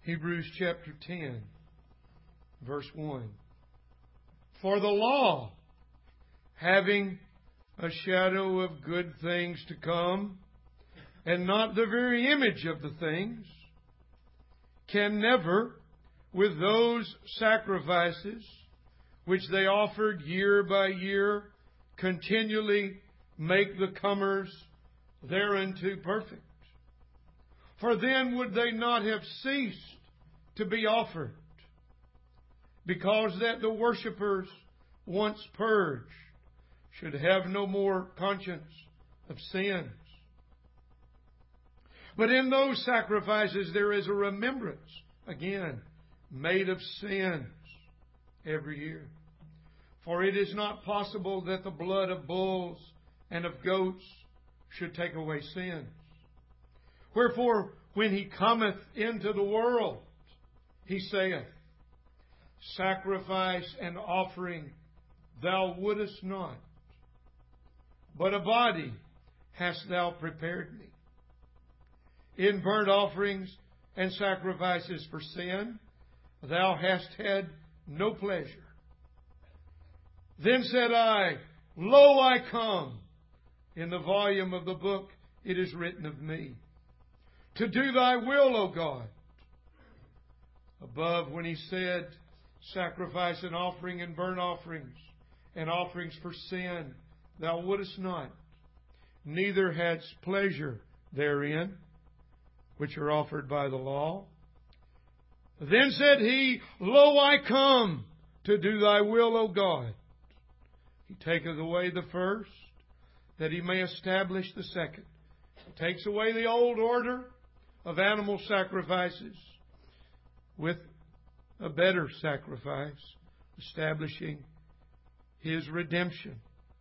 Hebrews chapter 10, verse 1. For the law, having a shadow of good things to come, and not the very image of the things, can never, with those sacrifices which they offered year by year, continually make the comers thereunto perfect. For then would they not have ceased to be offered, because that the worshippers, once purged, should have no more conscience of sins. But in those sacrifices there is a remembrance, again, made of sins every year. For it is not possible that the blood of bulls and of goats should take away sins. Wherefore, when He cometh into the world, He saith, Sacrifice and offering thou wouldest not, but a body hast thou prepared me. In burnt offerings and sacrifices for sin thou hast had no pleasure. Then said I, Lo, I come. In the volume of the book it is written of me, to do thy will, O God. Above, when He said, Sacrifice and offering and burnt offerings and offerings for sin thou wouldest not, neither hadst pleasure therein, which are offered by the law. Then said He, Lo, I come to do thy will, O God. He taketh away the first, that He may establish the second. He takes away the old order of animal sacrifices with a better sacrifice, establishing His redemption.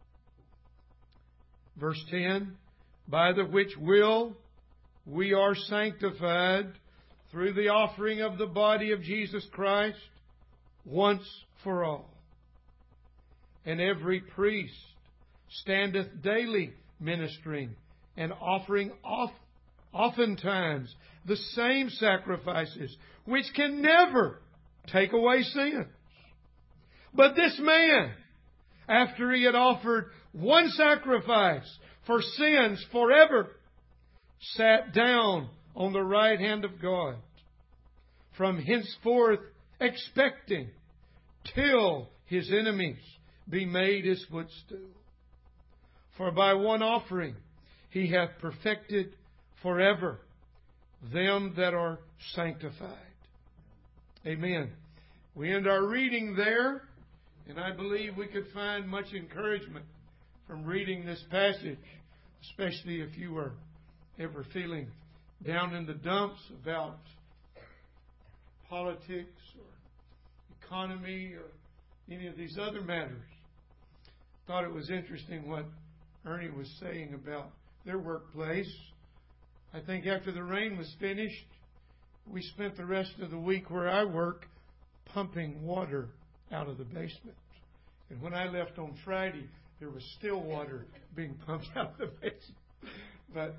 Verse 10, By the which will we are sanctified through the offering of the body of Jesus Christ once for all. And every priest standeth daily ministering and offering oftentimes the same sacrifices, which can never take away sins. But this man, after He had offered one sacrifice for sins forever, sat down on the right hand of God, from henceforth expecting till His enemies be made His footstool. For by one offering He hath perfected forever them that are sanctified. Amen. We end our reading there, and I believe we could find much encouragement from reading this passage, especially if you are ever feeling down in the dumps about politics or economy or any of these other matters. Thought it was interesting what Ernie was saying about their workplace. I think after the rain was finished, we spent the rest of the week where I work pumping water out of the basement. And when I left on Friday, there was still water being pumped out of the basement. But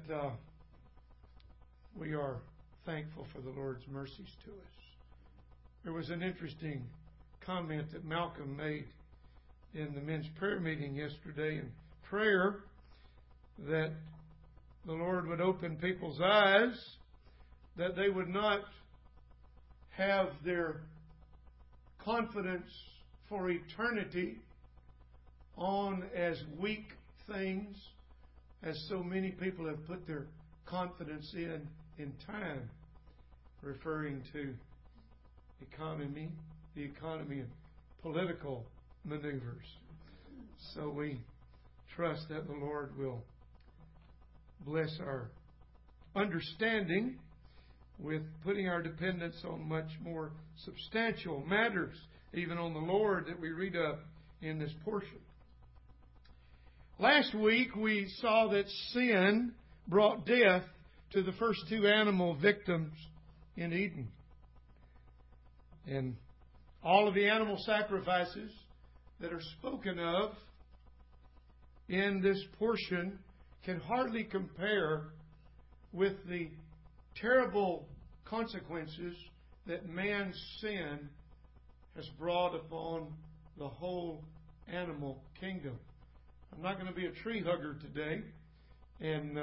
we are thankful for the Lord's mercies to us. There was an interesting comment that Malcolm made in the men's prayer meeting yesterday in prayer, that the Lord would open people's eyes, that they would not have their confidence for eternity on as weak things as so many people have put their confidence in time, referring to the economy and political maneuvers. So we trust that the Lord will bless our understanding with putting our dependence on much more substantial matters, even on the Lord, that we read of in this portion. Last week we saw that sin brought death to the first two animal victims in Eden. And all of the animal sacrifices that are spoken of in this portion can hardly compare with the terrible consequences that man's sin has brought upon the whole animal kingdom. I'm not going to be a tree hugger today and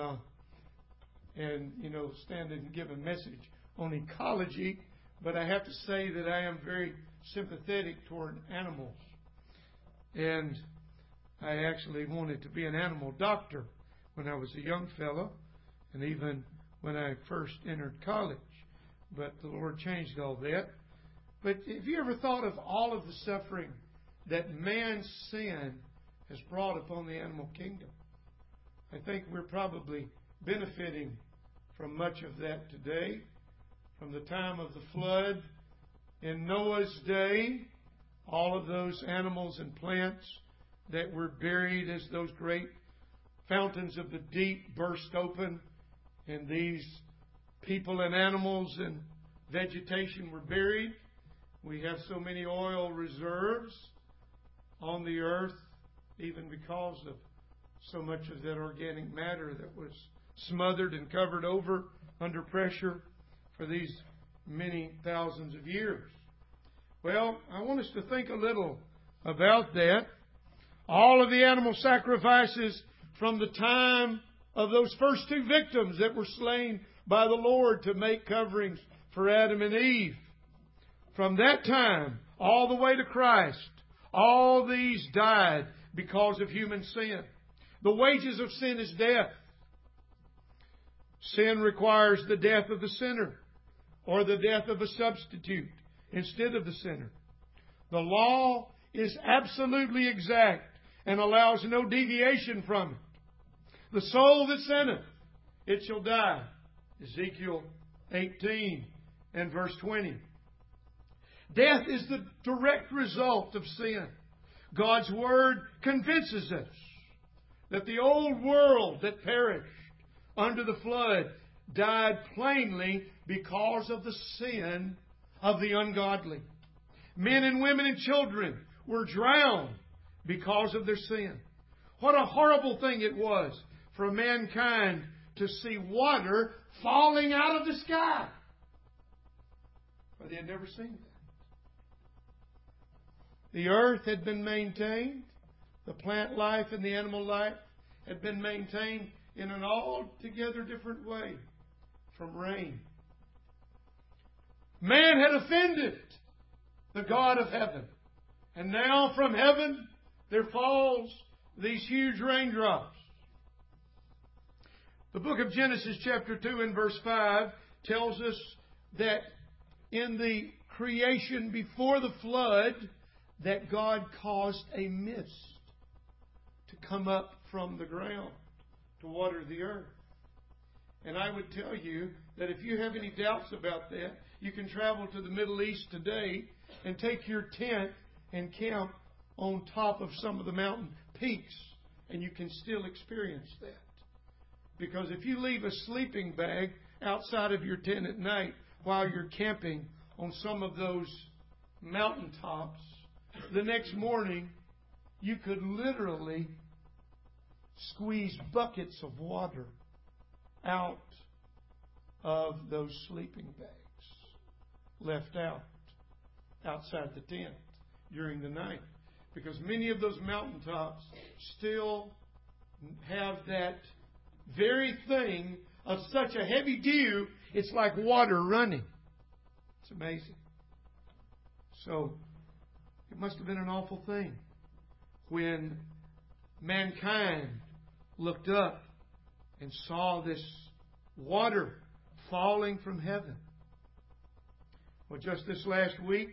stand and give a message on ecology, but I have to say that I am very sympathetic toward animals. And I actually wanted to be an animal doctor when I was a young fellow, and even when I first entered college. But the Lord changed all that. But have you ever thought of all of the suffering that man's sin has brought upon the animal kingdom? I think we're probably benefiting from much of that today. From the time of the flood in Noah's day, all of those animals and plants that were buried as those great fountains of the deep burst open, and these people and animals and vegetation were buried. We have so many oil reserves on the earth, even because of so much of that organic matter that was smothered and covered over under pressure for these many thousands of years. Well, I want us to think a little about that. All of the animal sacrifices from the time of those first two victims that were slain by the Lord to make coverings for Adam and Eve. From that time all the way to Christ, all these died because of human sin. The wages of sin is death. Sin requires the death of the sinner, or the death of a substitute instead of the sinner. The law is absolutely exact and allows no deviation from it. The soul that sinneth, it shall die. Ezekiel 18 and verse 20. Death is the direct result of sin. God's Word convinces us that the old world that perished under the flood died plainly because of the sin of the ungodly. Men and women and children were drowned because of their sin. What a horrible thing it was for mankind to see water falling out of the sky. But they had never seen that. The earth had been maintained. The plant life and the animal life had been maintained in an altogether different way from rain. Man had offended the God of heaven. And now from heaven there falls these huge raindrops. The book of Genesis chapter 2 and verse 5 tells us that in the creation before the flood, that God caused a mist to come up from the ground to water the earth. And I would tell you that if you have any doubts about that, you can travel to the Middle East today and take your tent and camp on top of some of the mountain peaks, and you can still experience that. Because if you leave a sleeping bag outside of your tent at night while you're camping on some of those mountaintops, the next morning you could literally squeeze buckets of water out of those sleeping bags left outside the tent during the night. Because many of those mountaintops still have that very thing of such a heavy dew, it's like water running. It's amazing. So, it must have been an awful thing when mankind looked up and saw this water falling from heaven. Well, just this last week,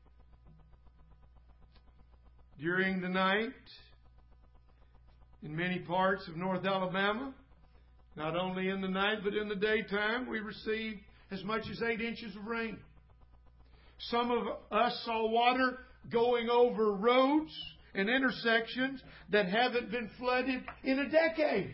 during the night, in many parts of North Alabama, not only in the night but in the daytime, we received as much as 8 inches of rain. Some of us saw water going over roads and intersections that haven't been flooded in a decade.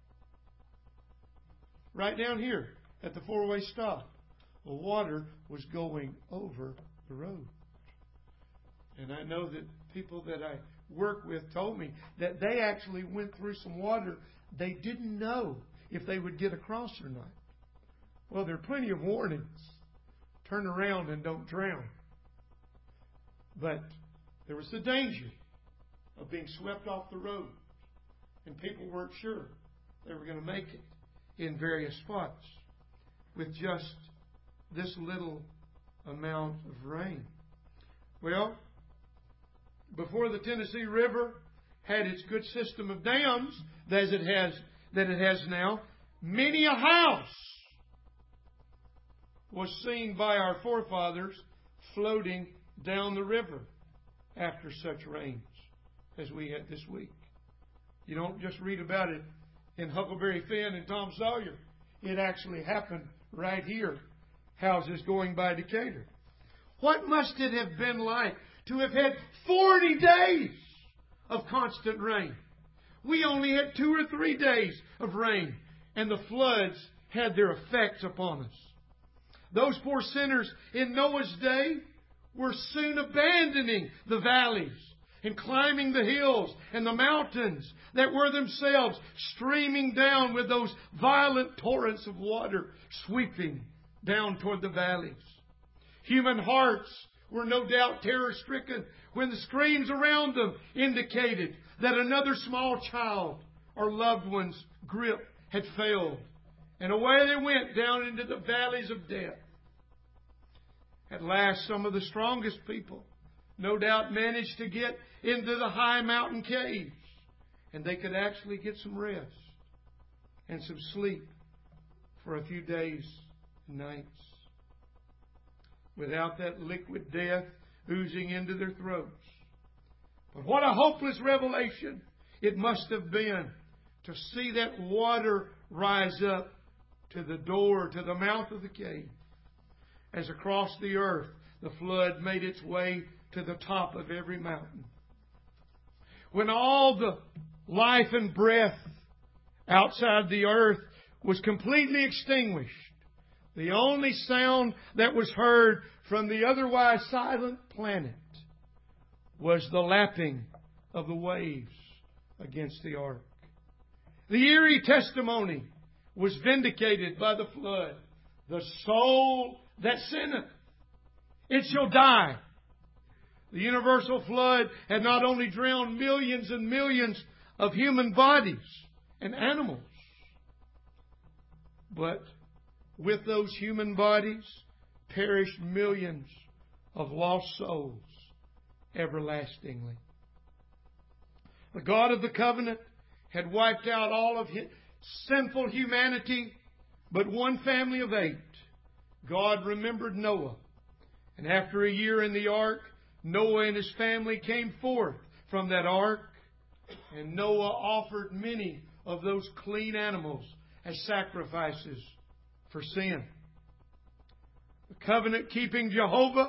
Right down here at the four-way stop, the water was going over the road. And I know that people that I work with told me that they actually went through some water they didn't know if they would get across or not. Well, there are plenty of warnings turn around and don't drown. But there was the danger of being swept off the road. And people weren't sure they were going to make it in various spots with just this little amount of rain. Well, before the Tennessee River had its good system of dams that it has now, many a house was seen by our forefathers floating down the river after such rains as we had this week. You don't just read about it in Huckleberry Finn and Tom Sawyer. It actually happened right here. Houses going by Decatur. What must it have been like to have had 40 days of constant rain? We only had 2 or 3 days of rain, and the floods had their effects upon us. Those poor sinners in Noah's day were soon abandoning the valleys and climbing the hills and the mountains that were themselves streaming down with those violent torrents of water sweeping down toward the valleys. Human hearts were no doubt terror-stricken when the screams around them indicated that another small child or loved one's grip had failed. And away they went down into the valleys of death. At last, some of the strongest people no doubt managed to get into the high mountain caves, and they could actually get some rest and some sleep for a few days and nights without that liquid death oozing into their throats. But what a hopeless revelation it must have been to see that water rise up to the door, to the mouth of the cave, as across the earth the flood made its way to the top of every mountain. When all the life and breath outside the earth was completely extinguished, the only sound that was heard from the otherwise silent planet was the lapping of the waves against the ark. The eerie testimony was vindicated by the flood. The soul that sinneth, it shall die. The universal flood had not only drowned millions and millions of human bodies and animals, but with those human bodies perished millions of lost souls everlastingly. The God of the covenant had wiped out all of his sinful humanity, but one family of 8. God remembered Noah. And after a year in the ark, Noah and his family came forth from that ark, and Noah offered many of those clean animals as sacrifices for sin. The covenant-keeping Jehovah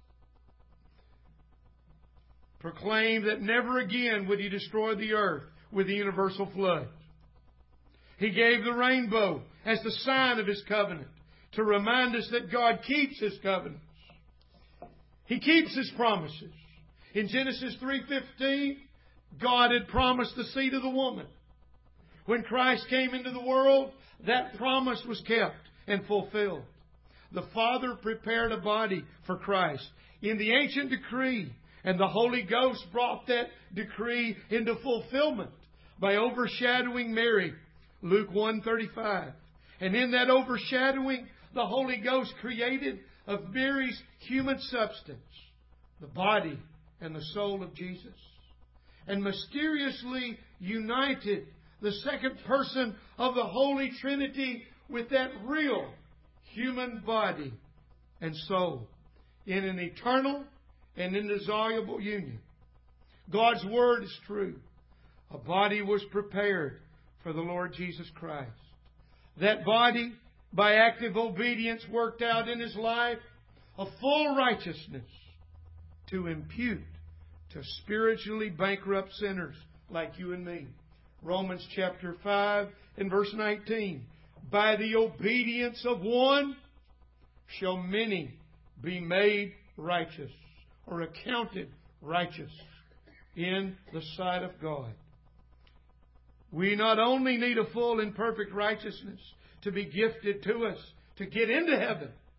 proclaimed that never again would He destroy the earth with the universal flood. He gave the rainbow as the sign of His covenant to remind us that God keeps His covenants. He keeps His promises. In Genesis 3:15, God had promised the seed of the woman. When Christ came into the world, that promise was kept and fulfilled. The Father prepared a body for Christ in the ancient decree, and the Holy Ghost brought that decree into fulfillment by overshadowing Mary, Luke 1:35. And in that overshadowing, the Holy Ghost created of Mary's human substance the body and the soul of Jesus, and mysteriously united the second person of the Holy Trinity with that real human body and soul in an eternal and indissoluble union. God's Word is true. A body was prepared for the Lord Jesus Christ. That body, by active obedience, worked out in His life a full righteousness to impute to spiritually bankrupt sinners like you and me. Romans chapter 5 and verse 19. By the obedience of one shall many be made righteous, or accounted righteous in the sight of God. We not only need a full and perfect righteousness to be gifted to us to get into heaven,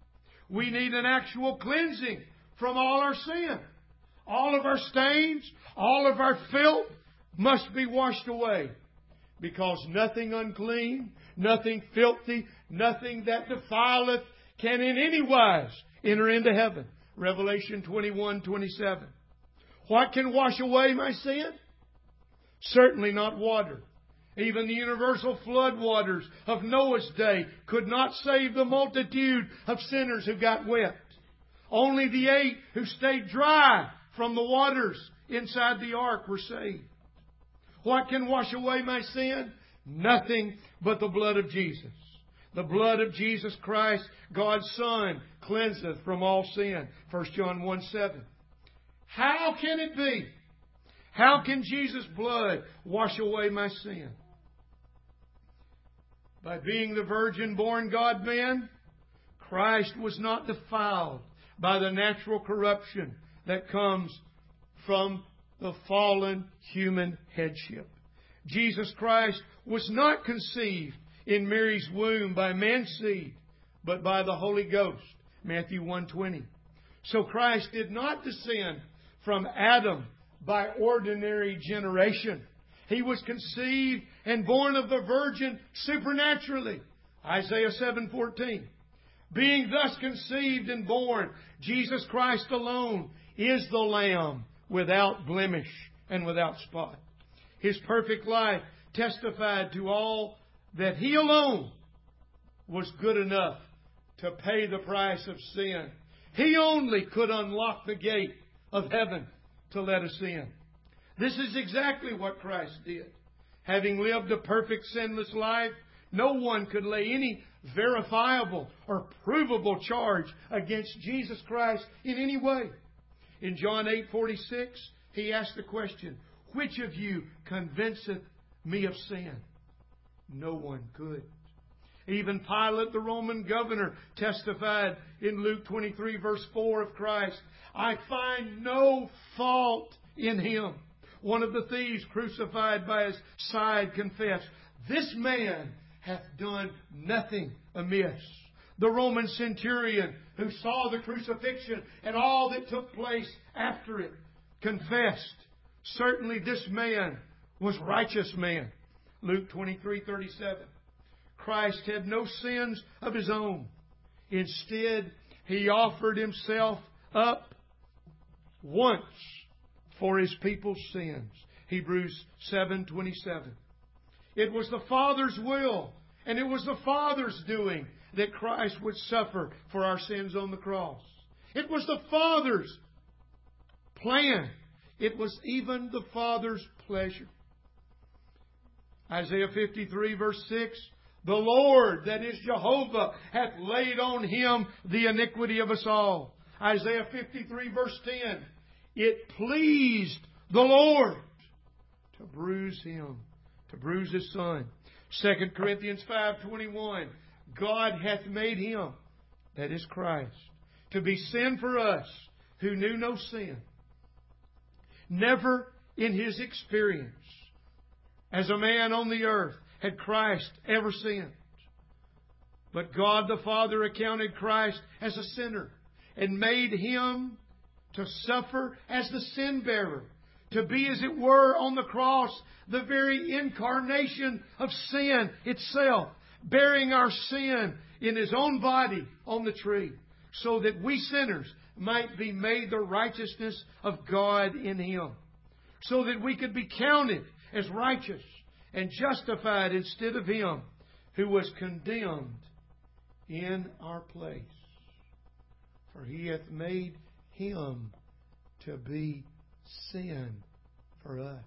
We need an actual cleansing from all our sin. All of our stains, all of our filth must be washed away. Because nothing unclean, nothing filthy, nothing that defileth can in any wise enter into heaven. Revelation 21:27. What can wash away my sin? Certainly not water. Even the universal flood waters of Noah's day could not save the multitude of sinners who got wet. Only the 8 who stayed dry from the waters inside the ark were saved. What can wash away my sin? Nothing but the blood of Jesus. The blood of Jesus Christ, God's Son, cleanseth from all sin. 1 John 1:7. How can it be? How can Jesus' blood wash away my sin? By being the virgin-born God-man, Christ was not defiled by the natural corruption that comes from the fallen human headship. Jesus Christ was not conceived in Mary's womb by man's seed, but by the Holy Ghost. Matthew 1:20. So Christ did not descend from Adam by ordinary generation. He was conceived and born of the Virgin supernaturally. Isaiah 7:14. Being thus conceived and born, Jesus Christ alone is the Lamb without blemish and without spot. His perfect life testified to all that He alone was good enough to pay the price of sin. He only could unlock the gate of heaven to let us in. This is exactly what Christ did. Having lived a perfect sinless life, no one could lay any verifiable or provable charge against Jesus Christ in any way. In John 8:46, He asked the question, which of you convinceth me of sin? No one could. Even Pilate, the Roman governor, testified in Luke 23, verse 4 of Christ, I find no fault in Him. One of the thieves crucified by His side confessed, this man hath done nothing amiss. The Roman centurion who saw the crucifixion and all that took place after it confessed, certainly this man was righteous man. Luke 23:37. Christ had no sins of His own. Instead, He offered Himself up once for His people's sins. Hebrews 7:27. It was the Father's will, and it was the Father's doing that Christ would suffer for our sins on the cross. It was the Father's plan. It was even the Father's pleasure. Isaiah 53 verse 6, the Lord, that is Jehovah, hath laid on Him the iniquity of us all. Isaiah 53 verse 10, it pleased the Lord to bruise Him, to bruise His Son. 2 Corinthians 5:21, God hath made Him, that is Christ, to be sin for us who knew no sin. Never in His experience as a man on the earth had Christ ever sinned. But God the Father accounted Christ as a sinner and made Him to suffer as the sin bearer, to be, as it were, on the cross, the very incarnation of sin itself, bearing our sin in His own body on the tree, so that we sinners might be made the righteousness of God in Him, so that we could be counted as righteous and justified instead of Him who was condemned in our place. For He hath made Him to be sin for us.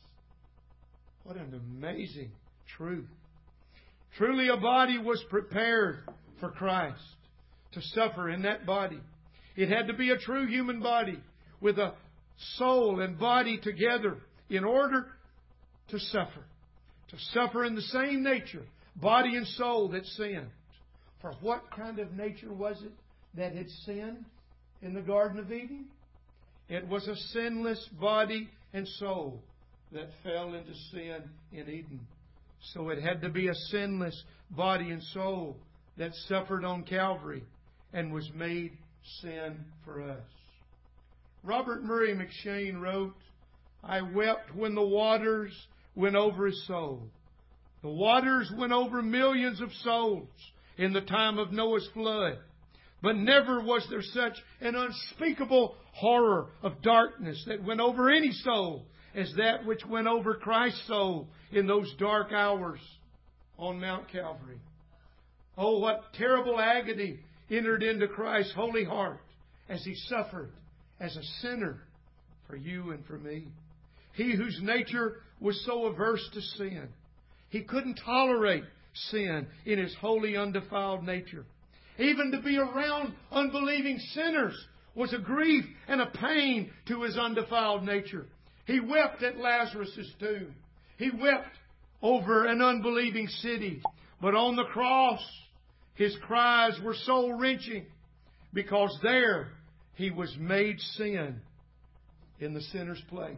What an amazing truth. Truly a body was prepared for Christ to suffer in that body. It had to be a true human body with a soul and body together in order to suffer. To suffer in the same nature, body and soul, that sinned. For what kind of nature was it that had sinned in the Garden of Eden? It was a sinless body and soul that fell into sin in Eden. So it had to be a sinless body and soul that suffered on Calvary and was made sin for us. Robert Murray McCheyne wrote, I wept when the waters went over his soul. The waters went over millions of souls in the time of Noah's flood. But never was there such an unspeakable horror of darkness that went over any soul as that which went over Christ's soul in those dark hours on Mount Calvary. Oh, what terrible agony entered into Christ's holy heart as He suffered as a sinner for you and for me. He whose nature was so averse to sin. He couldn't tolerate sin in His holy, undefiled nature. Even to be around unbelieving sinners was a grief and a pain to His undefiled nature. He wept at Lazarus' tomb. He wept over an unbelieving city. But on the cross, His cries were soul-wrenching because there He was made sin in the sinner's place.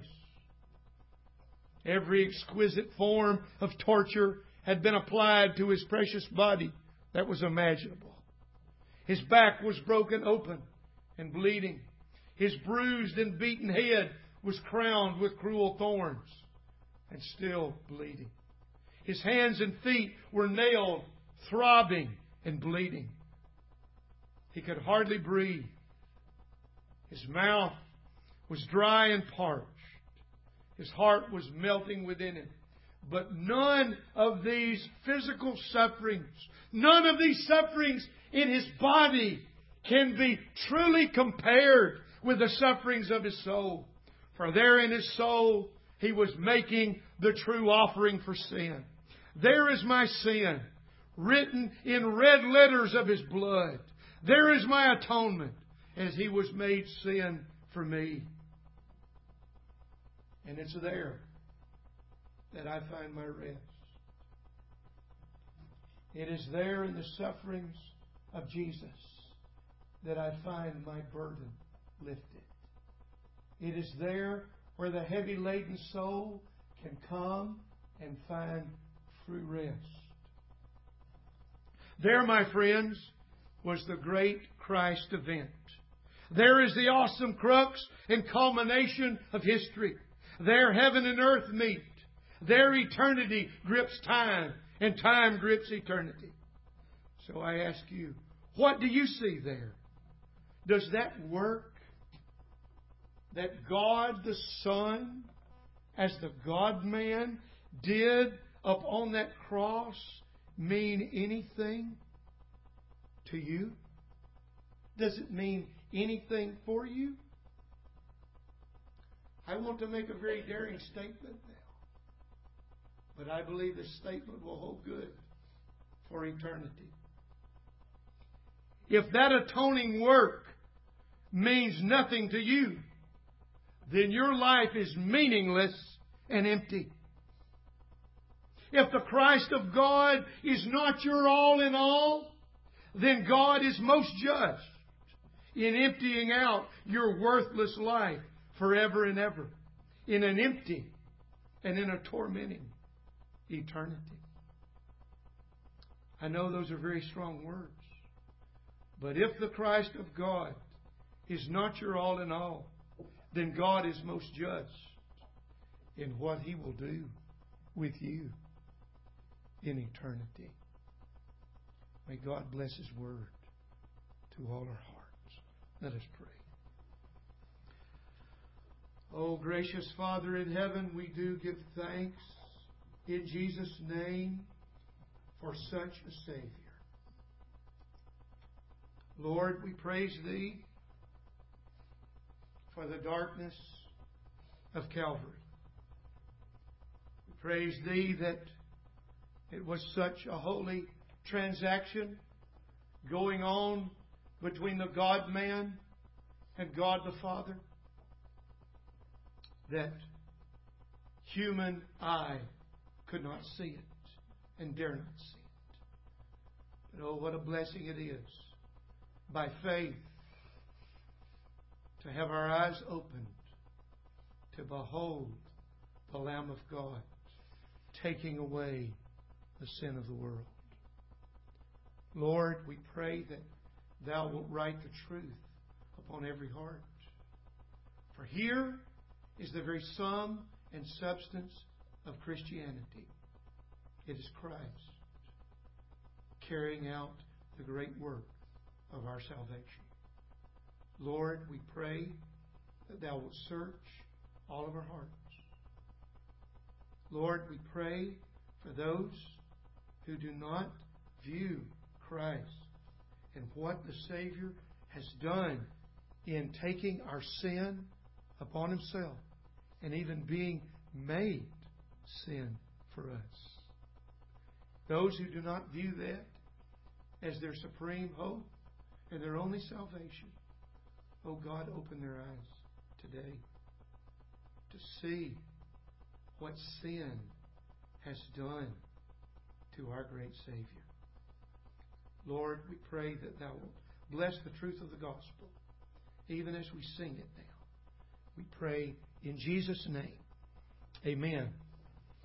Every exquisite form of torture had been applied to His precious body that was imaginable. His back was broken open and bleeding. His bruised and beaten head was crowned with cruel thorns and still bleeding. His hands and feet were nailed, throbbing and bleeding. He could hardly breathe. His mouth was dry and parched. His heart was melting within him. But none of these physical sufferings, none of these sufferings in His body can be truly compared with the sufferings of His soul. For there in His soul, He was making the true offering for sin. There is my sin, written in red letters of His blood. There is my atonement, as He was made sin for me. And it's there that I find my rest. It is there in the sufferings of Jesus that I find my burden lifted. It is there where the heavy laden soul can come and find true rest. There, my friends, was the great Christ event. There is the awesome crux and culmination of history. There heaven and earth meet. There eternity grips time and time grips eternity. So I ask you, what do you see there? Does that work that God the Son, as the God-man, did upon that cross mean anything to you? Does it mean anything for you? I want to make a very daring statement now. But I believe this statement will hold good for eternity. If that atoning work means nothing to you, then your life is meaningless and empty. If the Christ of God is not your all in all, then God is most just in emptying out your worthless life forever and ever in an empty and in a tormenting eternity. I know those are very strong words. But if the Christ of God is not your all in all, then God is most just in what He will do with you in eternity. May God bless His Word to all our hearts. Let us pray. Oh, gracious Father in heaven, we do give thanks in Jesus' name for such a Savior. Lord, we praise Thee for the darkness of Calvary. We praise Thee that it was such a holy transaction going on between the God-man and God the Father that human eye could not see it and dare not see it. But oh, what a blessing it is by faith to have our eyes opened to behold the Lamb of God taking away the sin of the world. Lord, we pray that Thou wilt write the truth upon every heart. For here is the very sum and substance of Christianity. It is Christ carrying out the great work of our salvation. Lord, we pray that Thou wilt search all of our hearts. Lord, we pray for those who do not view Christ and what the Savior has done in taking our sin upon Himself and even being made sin for us. Those who do not view that as their supreme hope and their only salvation, oh God, open their eyes today to see what sin has done to our great Savior. Lord, we pray that Thou wilt bless the truth of the gospel, even as we sing it now. We pray in Jesus' name. Amen.